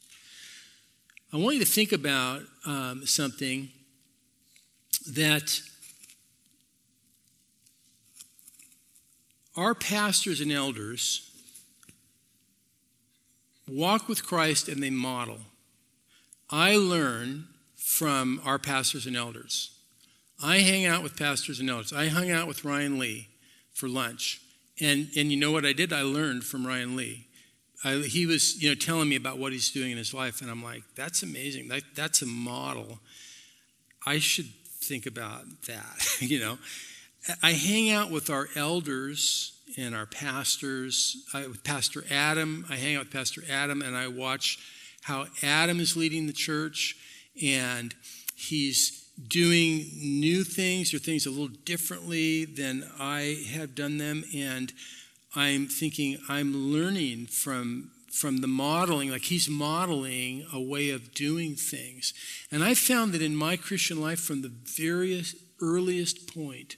I want you to think about um, something that our pastors and elders walk with Christ and they model. I learn from our pastors and elders. I hang out with pastors and elders. I hung out with Ryan Lee for lunch. And and you know what I did? I learned from Ryan Lee. I, he was, you know, telling me about what he's doing in his life. And I'm like, that's amazing. That, that's a model. I should think about that, you know. I hang out with our elders and our pastors. I, with Pastor Adam, I hang out with Pastor Adam and I watch how Adam is leading the church and he's doing new things or things a little differently than I have done them. And I'm thinking I'm learning from from the modeling, like he's modeling a way of doing things. And I found that in my Christian life from the very earliest point,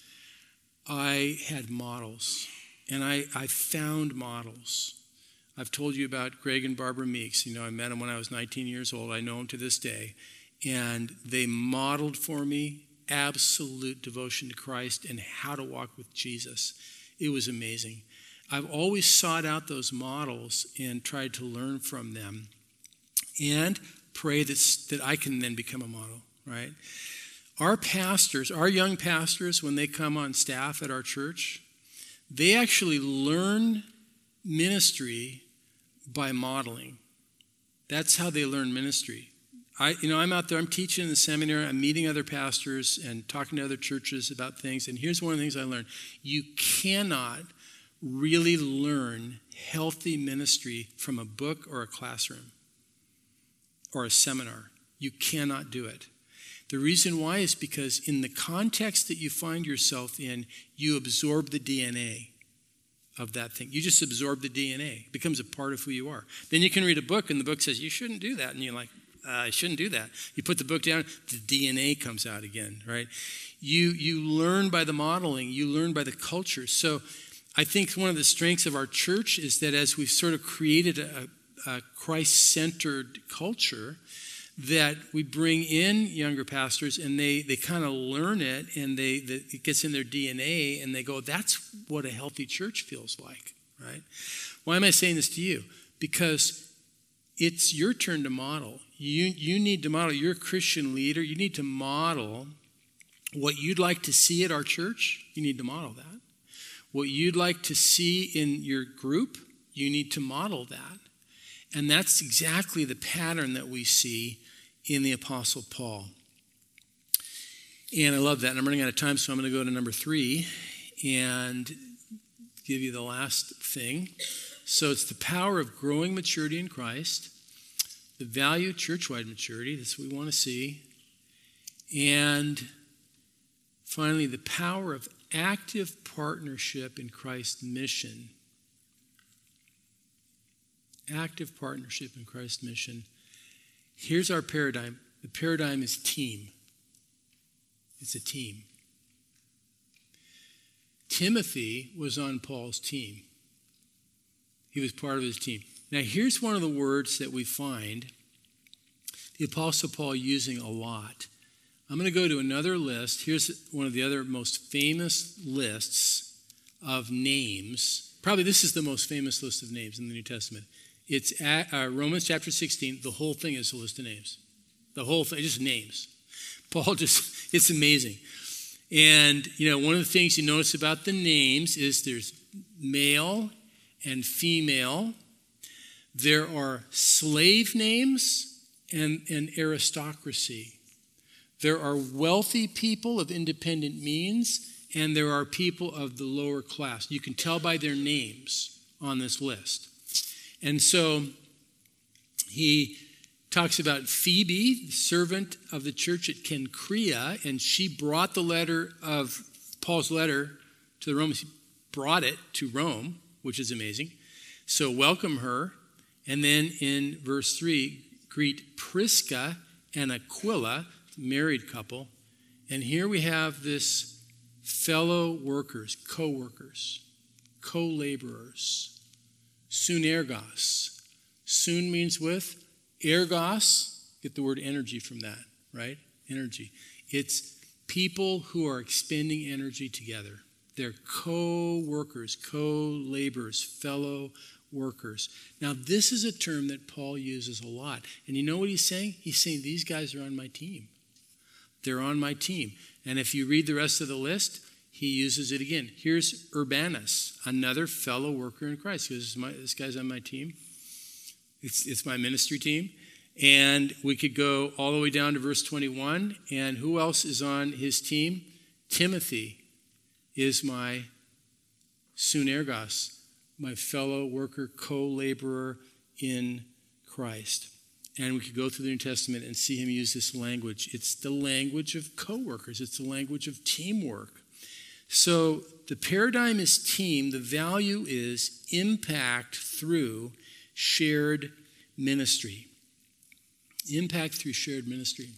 I had models, and I, I found models. I've told you about Greg and Barbara Meeks. You know, I met them when I was nineteen years old. I know them to this day. And they modeled for me absolute devotion to Christ and how to walk with Jesus. It was amazing. I've always sought out those models and tried to learn from them and pray that, that I can then become a model, right? Our pastors, our young pastors, when they come on staff at our church, they actually learn ministry by modeling. That's how they learn ministry. I, you know, I'm out there, I'm teaching in the seminary, I'm meeting other pastors and talking to other churches about things. And here's one of the things I learned. You cannot really learn healthy ministry from a book or a classroom or a seminar. You cannot do it. The reason why is because in the context that you find yourself in, you absorb the D N A of that thing. You just absorb the D N A. It becomes a part of who you are. Then you can read a book and the book says, you shouldn't do that. And you're like, uh, I shouldn't do that. You put the book down, the D N A comes out again, right? You, you learn by the modeling. You learn by the culture. So I think one of the strengths of our church is that as we've sort of created a, a Christ-centered culture, that we bring in younger pastors and they, they kind of learn it and they, they it gets in their D N A and they go, that's what a healthy church feels like, right? Why am I saying this to you? Because it's your turn to model. You, you need to model. You're a Christian leader. You need to model what you'd like to see at our church. You need to model that. What you'd like to see in your group, you need to model that. And that's exactly the pattern that we see in the Apostle Paul. And I love that. And I'm running out of time, so I'm going to go to number three and give you the last thing. So it's the power of growing maturity in Christ, the value of church-wide maturity, that's what we want to see, and finally, the power of active partnership in Christ's mission. Active partnership in Christ's mission. Here's our paradigm. The paradigm is team. It's a team. Timothy was on Paul's team. He was part of his team. Now, here's one of the words that we find the Apostle Paul using a lot. I'm going to go to another list. Here's one of the other most famous lists of names. Probably this is the most famous list of names in the New Testament. It's at, uh, Romans chapter sixteen. The whole thing is a list of names. The whole thing, just names. Paul just, it's amazing. And, you know, one of the things you notice about the names is there's male and female. There are slave names and, and aristocracy. There are wealthy people of independent means, and there are people of the lower class. You can tell by their names on this list. And so he talks about Phoebe, the servant of the church at Cenchrea, and she brought the letter of Paul's letter to the Romans. She brought it to Rome, which is amazing. So welcome her. And then in verse three, greet Prisca and Aquila, married couple. And here we have this fellow workers, co-workers, co-laborers, sunergos. Sun means with. Ergos, get the word energy from that, right? Energy. It's people who are expending energy together. They're co-workers, co-laborers, fellow workers. Now, this is a term that Paul uses a lot. And you know what he's saying? He's saying these guys are on my team. They're on my team. And if you read the rest of the list, he uses it again. Here's Urbanus, another fellow worker in Christ. He goes, this guy's on my team. It's, it's my ministry team. And we could go all the way down to verse twenty-one. And who else is on his team? Timothy is my sunergos, my fellow worker, co-laborer in Christ. And we could go through the New Testament and see him use this language. It's the language of co-workers. It's the language of teamwork. So the paradigm is team. The value is impact through shared ministry. Impact through shared ministry.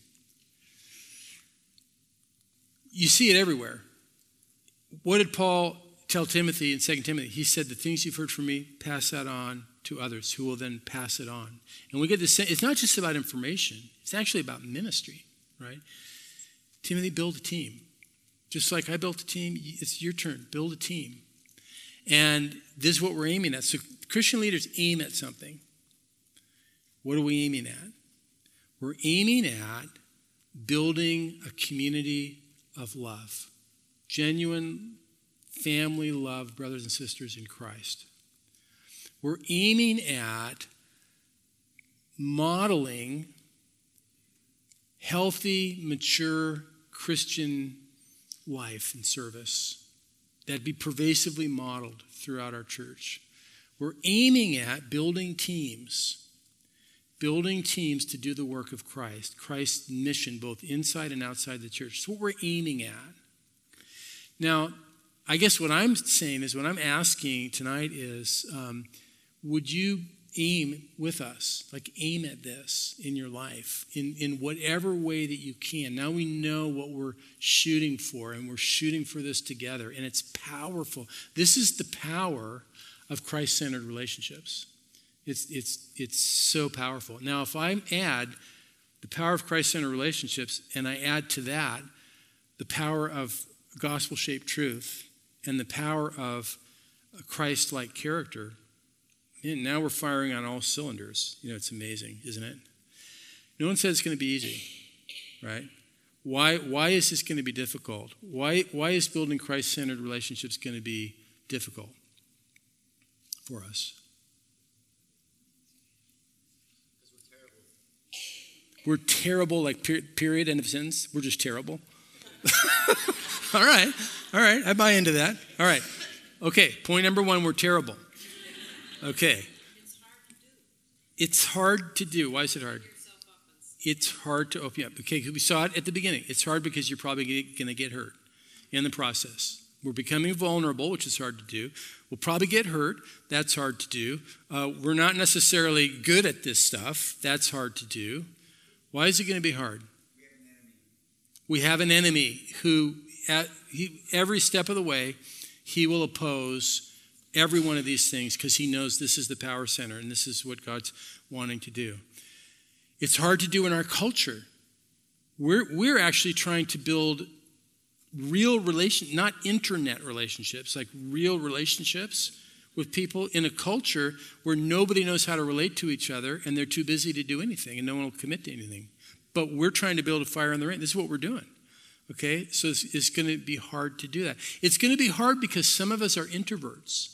You see it everywhere. What did Paul tell Timothy in Second Timothy? He said, the things you've heard from me, pass that on to others who will then pass it on. And we get this, it's not just about information. It's actually about ministry, right? Timothy, build a team. Just like I built a team, it's your turn. Build a team. And this is what we're aiming at. So Christian leaders aim at something. What are we aiming at? We're aiming at building a community of love. Genuine family love, brothers and sisters in Christ. We're aiming at modeling healthy, mature Christian life and service that be pervasively modeled throughout our church. We're aiming at building teams, building teams to do the work of Christ, Christ's mission both inside and outside the church. That's what we're aiming at. Now, I guess what I'm saying is, what I'm asking tonight is, um, would you aim with us, like aim at this in your life, in, in whatever way that you can. Now we know what we're shooting for, and we're shooting for this together, and it's powerful. This is the power of Christ-centered relationships. It's, it's, it's so powerful. Now, if I add the power of Christ-centered relationships, and I add to that the power of gospel-shaped truth and the power of a Christ-like character, And now we're firing on all cylinders. You know, it's amazing, isn't it? No one said it's going to be easy, right? Why, why is this going to be difficult? Why, why is building Christ-centered relationships going to be difficult for us? We're terrible, like per- period, end of sentence. We're just terrible. All right, all right, I buy into that. All right, okay, point number one, we're terrible. Okay. It's hard to do. Why is it hard? It's hard to open up. Okay, we saw it at the beginning. It's hard because you're probably going to get hurt in the process. We're becoming vulnerable, which is hard to do. We'll probably get hurt. That's hard to do. Uh, we're not necessarily good at this stuff. That's hard to do. Why is it going to be hard? We have an enemy who, at he, every step of the way, he will oppose every one of these things because he knows this is the power center and this is what God's wanting to do. It's hard to do in our culture. We're, we're actually trying to build real relation, not internet relationships, like real relationships with people in a culture where nobody knows how to relate to each other and they're too busy to do anything and no one will commit to anything. But we're trying to build a fire in the rain. This is what we're doing. Okay? So it's, it's going to be hard to do that. It's going to be hard because some of us are introverts.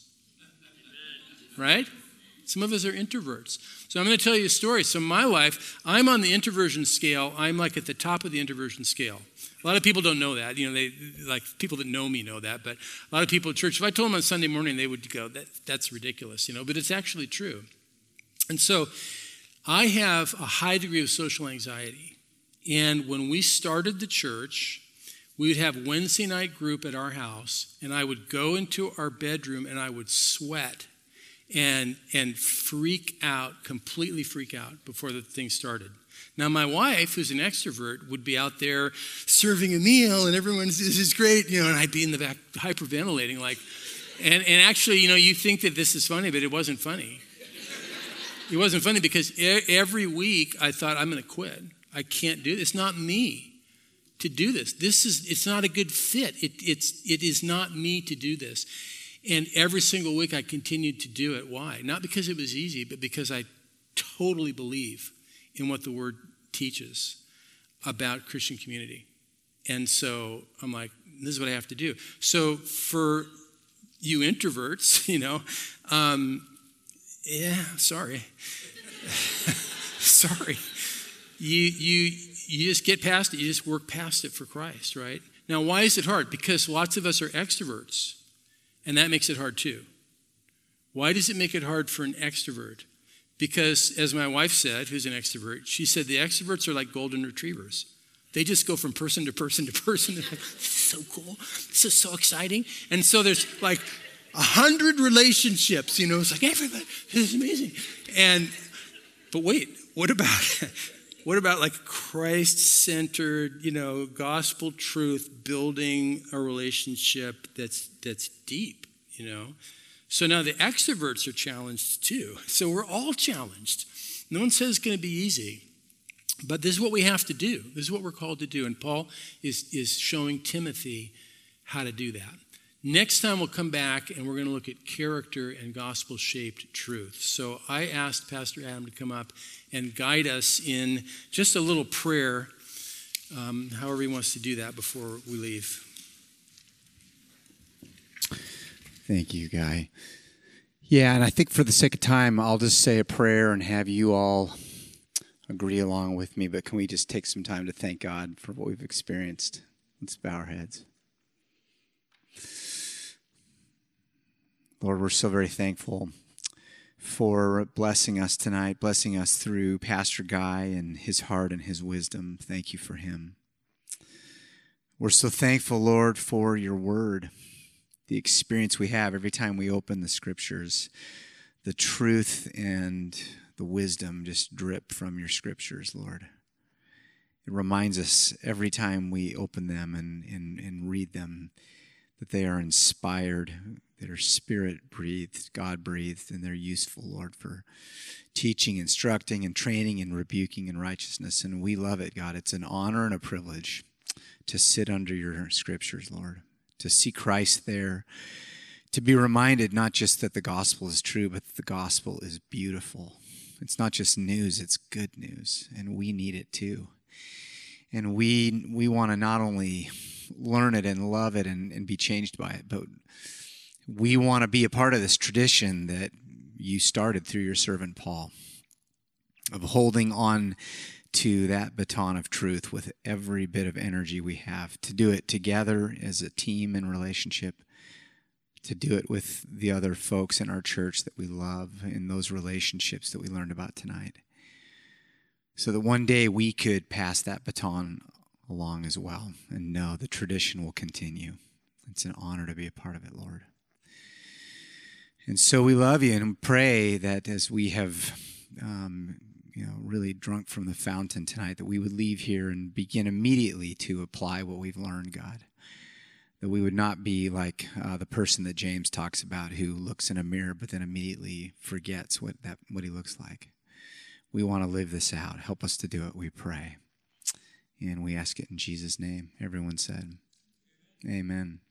Right? Some of us are introverts. So I'm going to tell you a story. So my life, I'm on the introversion scale. I'm like at the top of the introversion scale. A lot of people don't know that. You know, they like people that know me know that. But a lot of people at church, if I told them on Sunday morning, they would go, that, that's ridiculous, you know. But it's actually true. And so I have a high degree of social anxiety. And when we started the church, we would have Wednesday night group at our house. And I would go into our bedroom and I would sweat and and freak out, completely freak out before the thing started. Now, my wife, who's an extrovert, would be out there serving a meal, and everyone's, this is great, you know, and I'd be in the back hyperventilating, like, and, and actually, you know, you think that this is funny, but it wasn't funny. It wasn't funny because e- every week I thought, I'm going to quit. I can't do this. It's not me to do this. This is, it's not a good fit. It, it's, it is not me to do this. And every single week I continued to do it. Why? Not because it was easy, but because I totally believe in what the Word teaches about Christian community. And so I'm like, this is what I have to do. So for you introverts, you know, um, yeah, sorry. sorry. You, you, you just get past it. You just work past it for Christ, right? Now, why is it hard? Because lots of us are extroverts. And that makes it hard too. Why does it make it hard for an extrovert? Because, as my wife said, who's an extrovert, she said the extroverts are like golden retrievers. They just go from person to person to person. They're like, this is so cool. This is so exciting. And so there's like a hundred relationships, you know, it's like everybody, this is amazing. And, but wait, what about, what about like Christ-centered, you know, gospel truth, building a relationship that's that's deep, you know? So now the extroverts are challenged too. So we're all challenged. No one says it's going to be easy, but this is what we have to do. This is what we're called to do. And Paul is, is showing Timothy how to do that. Next time we'll come back and we're going to look at character and gospel-shaped truth. So I asked Pastor Adam to come up and guide us in just a little prayer, um, however he wants to do that before we leave. Thank you, Guy. Yeah, and I think for the sake of time, I'll just say a prayer and have you all agree along with me. But can we just take some time to thank God for what we've experienced? Let's bow our heads. Lord, we're so very thankful for blessing us tonight, blessing us through Pastor Guy and his heart and his wisdom. Thank you for him. We're so thankful, Lord, for your word, the experience we have every time we open the scriptures, the truth and the wisdom just drip from your scriptures, Lord. It reminds us every time we open them and, and, and read them that they are inspired, that are spirit-breathed, God-breathed, and they're useful, Lord, for teaching, instructing, and training and rebuking in righteousness. And we love it, God. It's an honor and a privilege to sit under your scriptures, Lord, to see Christ there, to be reminded not just that the gospel is true, but that the gospel is beautiful. It's not just news, it's good news, and we need it too. And we we want to not only learn it and love it and, and be changed by it, but we want to be a part of this tradition that you started through your servant Paul, of holding on to that baton of truth with every bit of energy we have, to do it together as a team in relationship, to do it with the other folks in our church that we love, in those relationships that we learned about tonight, so that one day we could pass that baton along as well and know the tradition will continue. It's an honor to be a part of it, Lord. And so we love you and pray that as we have um, you know, really drunk from the fountain tonight, that we would leave here and begin immediately to apply what we've learned, God. That we would not be like uh, the person that James talks about who looks in a mirror but then immediately forgets what that what he looks like. We want to live this out. Help us to do it, we pray. And we ask it in Jesus' name. Everyone said, amen.